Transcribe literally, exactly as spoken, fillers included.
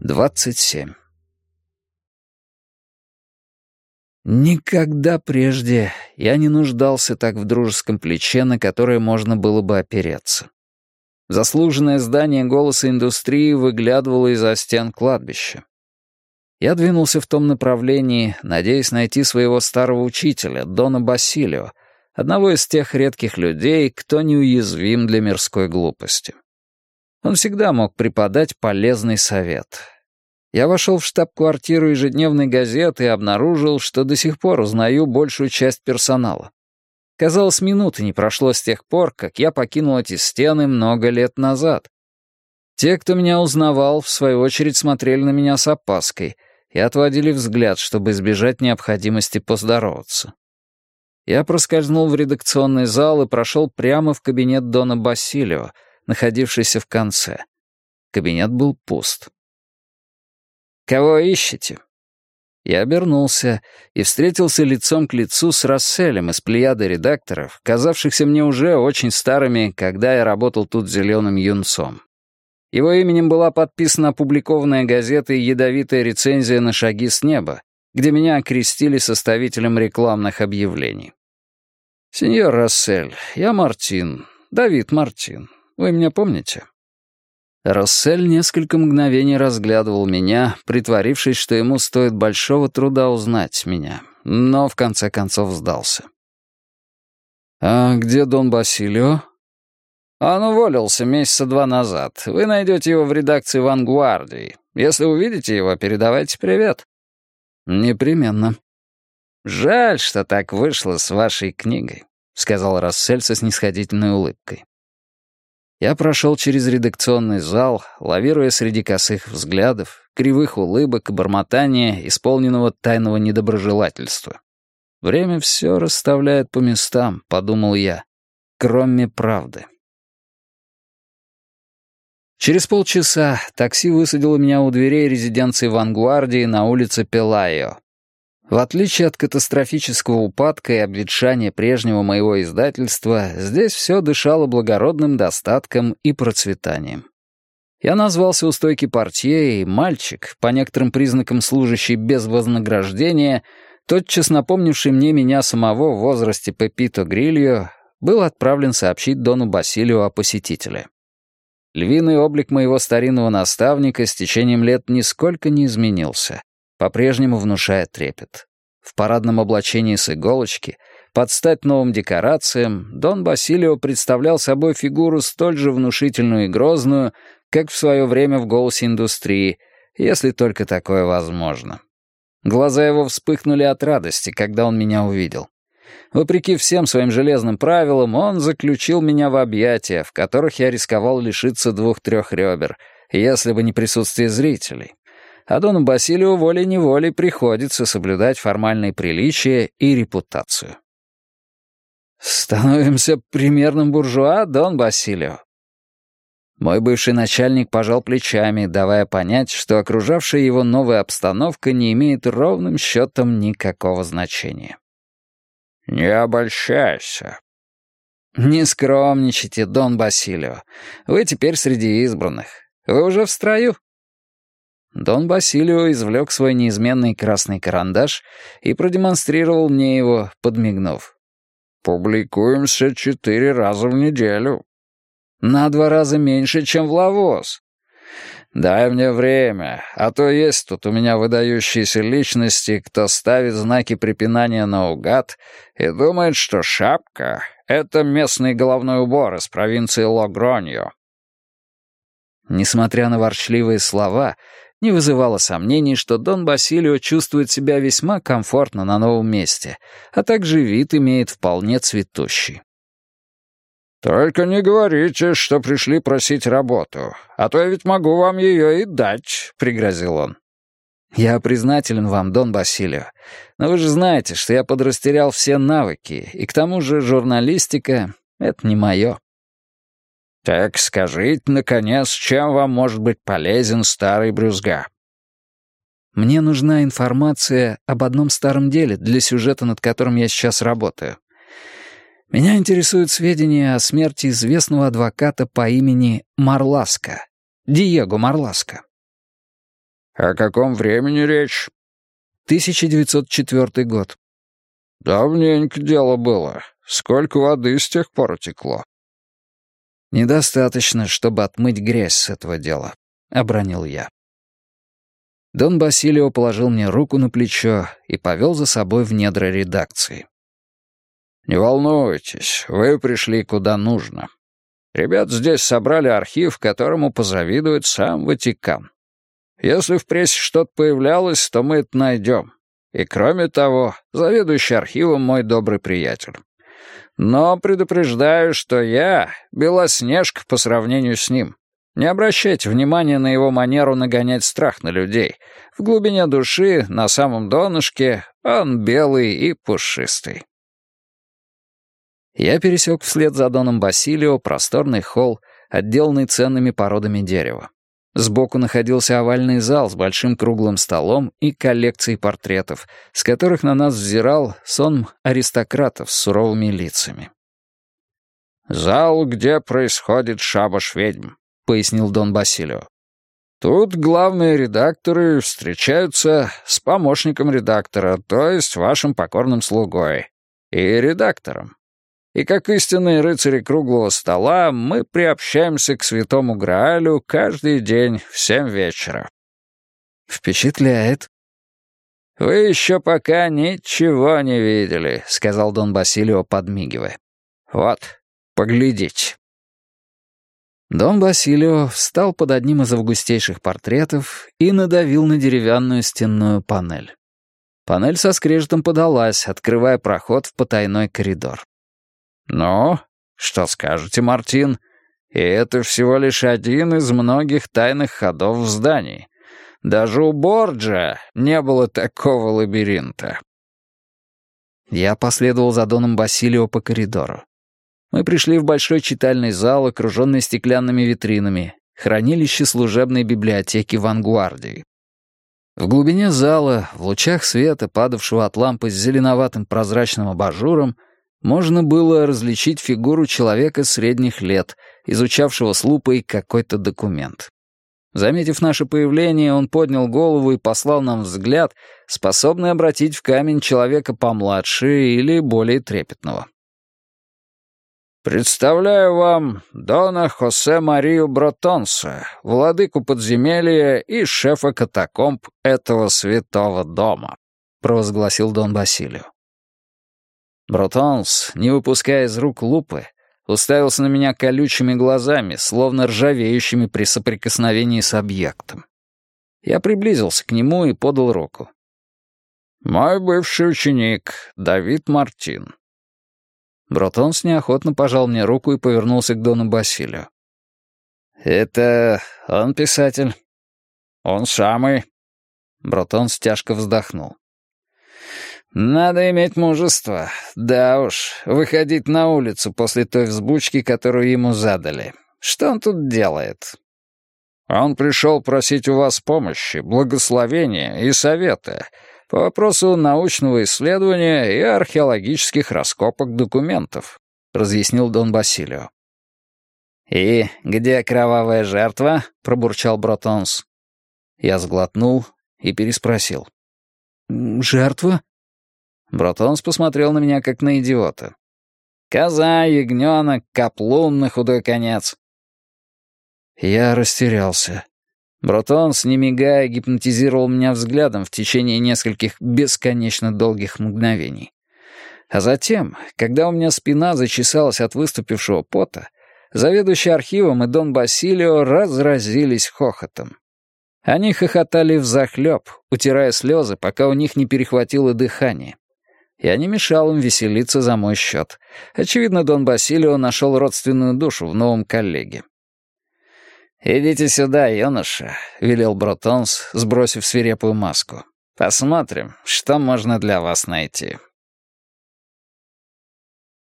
двадцать семь. Никогда прежде я не нуждался так в дружеском плече, на которое можно было бы опереться. Заслуженное здание «Голоса индустрии» выглядывало из-за стен кладбища. Я двинулся в том направлении, надеясь найти своего старого учителя, Дона Басилио, одного из тех редких людей, кто неуязвим для мирской глупости. Он всегда мог преподать полезный совет. Я вошел в штаб-квартиру ежедневной газеты и обнаружил, что до сих пор узнаю большую часть персонала. Казалось, минуты не прошло с тех пор, как я покинул эти стены много лет назад. Те, кто меня узнавал, в свою очередь смотрели на меня с опаской и отводили взгляд, чтобы избежать необходимости поздороваться. Я проскользнул в редакционный зал и прошел прямо в кабинет Дона Басилио, находившийся в конце. Кабинет был пуст. «Кого ищете?» Я обернулся и встретился лицом к лицу с Расселем из плеяды редакторов, казавшихся мне уже очень старыми, когда я работал тут зеленым юнцом. Его именем была подписана опубликованная газетой ядовитая рецензия на «Шаги с неба», где меня окрестили составителем рекламных объявлений. «Сеньор Рассель, я Мартин, Давид Мартин. Вы меня помните?» Рассель несколько мгновений разглядывал меня, притворившись, что ему стоит большого труда узнать меня, но в конце концов сдался. «А где Дон Басилио?» «Он уволился месяца два назад. Вы найдете его в редакции «Вангуардии». Если увидите его, передавайте привет». «Непременно». «Жаль, что так вышло с вашей книгой», — сказал Рассель со снисходительной улыбкой. Я прошел через редакционный зал, лавируя среди косых взглядов, кривых улыбок и бормотания, исполненного тайного недоброжелательства. «Время все расставляет по местам», — подумал я, — «кроме правды». Через полчаса такси высадило меня у дверей резиденции Вангуардии на улице Пелайо. В отличие от катастрофического упадка и обветшания прежнего моего издательства, здесь все дышало благородным достатком и процветанием. Я назвался у стойки портье, и мальчик, по некоторым признакам служащий без вознаграждения, тотчас напомнивший мне меня самого в возрасте Пепито Грильо, был отправлен сообщить Дону Басилио о посетителе. Львиный облик моего старинного наставника с течением лет нисколько не изменился, по-прежнему внушая трепет. В парадном облачении с иголочки, под стать новым декорациям, Дон Басилио представлял собой фигуру столь же внушительную и грозную, как в свое время в «Голосе индустрии», если только такое возможно. Глаза его вспыхнули от радости, когда он меня увидел. Вопреки всем своим железным правилам, он заключил меня в объятия, в которых я рисковал лишиться двух-трех ребер, если бы не присутствие зрителей. А Дону Басилио волей-неволей приходится соблюдать формальные приличия и репутацию. «Становимся примерным буржуа, Дон Басилио?» Мой бывший начальник пожал плечами, давая понять, что окружавшая его новая обстановка не имеет ровным счетом никакого значения. «Не обольщайся». «Не скромничайте, Дон Басилио. Вы теперь среди избранных. Вы уже в строю?» Дон Басилио извлек свой неизменный красный карандаш и продемонстрировал мне его, подмигнув. «Публикуемся четыре раза в неделю». «На два раза меньше, чем в Лавос». «Дай мне время, а то есть тут у меня выдающиеся личности, кто ставит знаки препинания наугад и думает, что шапка — это местный головной убор из провинции Логроньо». Несмотря на ворчливые слова, не вызывало сомнений, что Дон Басилио чувствует себя весьма комфортно на новом месте, а также вид имеет вполне цветущий. «Только не говорите, что пришли просить работу, а то я ведь могу вам ее и дать», — пригрозил он. «Я признателен вам, Дон Басилио, но вы же знаете, что я подрастерял все навыки, и к тому же журналистика — это не мое». «Так скажите, наконец, чем вам может быть полезен старый брюзга?» «Мне нужна информация об одном старом деле для сюжета, над которым я сейчас работаю. Меня интересуют сведения о смерти известного адвоката по имени Марласко, Диего Марласко». О каком времени речь? тысяча девятьсот четвёртый год. Давненько дело было. Сколько воды с тех пор утекло? Недостаточно, чтобы отмыть грязь с этого дела, — обронил я. Дон Басилио положил мне руку на плечо и повел за собой в недра редакции. «Не волнуйтесь, вы пришли куда нужно. Ребята здесь собрали архив, которому позавидует сам Ватикан. Если в прессе что-то появлялось, то мы это найдем. И кроме того, заведующий архивом мой добрый приятель. Но предупреждаю, что я — Белоснежка по сравнению с ним. Не обращайте внимания на его манеру нагонять страх на людей. В глубине души, на самом донышке, он белый и пушистый». Я пересек вслед за Доном Басилио просторный холл, отделанный ценными породами дерева. Сбоку находился овальный зал с большим круглым столом и коллекцией портретов, с которых на нас взирал сон аристократов с суровыми лицами. «Зал, где происходит шабаш ведьм», — пояснил Дон Басилио. «Тут главные редакторы встречаются с помощником редактора, то есть вашим покорным слугой, и редактором. И как истинные рыцари круглого стола мы приобщаемся к святому Граалю каждый день в семь вечера». «Впечатляет». «Вы еще пока ничего не видели», — сказал Дон Басилио, подмигивая. «Вот, поглядите». Дон Басилио встал под одним из августейших портретов и надавил на деревянную стенную панель. Панель со скрежетом подалась, открывая проход в потайной коридор. «Ну, что скажете, Мартин? И это всего лишь один из многих тайных ходов в здании. Даже у Борджа не было такого лабиринта». Я последовал за Доном Басилио по коридору. Мы пришли в большой читальный зал, окруженный стеклянными витринами, хранилище служебной библиотеки Вангвардии. В глубине зала, в лучах света, падавшего от лампы с зеленоватым прозрачным абажуром, можно было различить фигуру человека средних лет, изучавшего с лупой какой-то документ. Заметив наше появление, он поднял голову и послал нам взгляд, способный обратить в камень человека помладше или более трепетного. «Представляю вам Дона Хосе Марию Бретонса, владыку подземелья и шефа катакомб этого святого дома», — провозгласил Дон Басилио. Бретонс, не выпуская из рук лупы, уставился на меня колючими глазами, словно ржавеющими при соприкосновении с объектом. Я приблизился к нему и подал руку. «Мой бывший ученик, Давид Мартин». Бретонс неохотно пожал мне руку и повернулся к Дону Басилио. «Это он писатель?» «Он самый». Бретонс тяжко вздохнул. «Надо иметь мужество. Да уж, выходить на улицу после той взбучки, которую ему задали. Что он тут делает?» «Он пришел просить у вас помощи, благословения и совета по вопросу научного исследования и археологических раскопок документов», — разъяснил Дон Басилио. «И где кровавая жертва?» — пробурчал Бретонс. Я сглотнул и переспросил. «Жертва?» Бретонс посмотрел на меня, как на идиота. «Коза, ягненок, каплун на худой конец». Я растерялся. Бретонс, не мигая, гипнотизировал меня взглядом в течение нескольких бесконечно долгих мгновений. А затем, когда у меня спина зачесалась от выступившего пота, заведующий архивом и Дон Басилио разразились хохотом. Они хохотали взахлеб, утирая слезы, пока у них не перехватило дыхание. Я не мешал им веселиться за мой счет. Очевидно, Дон Басилио нашел родственную душу в новом коллеге. «Идите сюда, юноша», — велел Бретонс, сбросив свирепую маску. «Посмотрим, что можно для вас найти».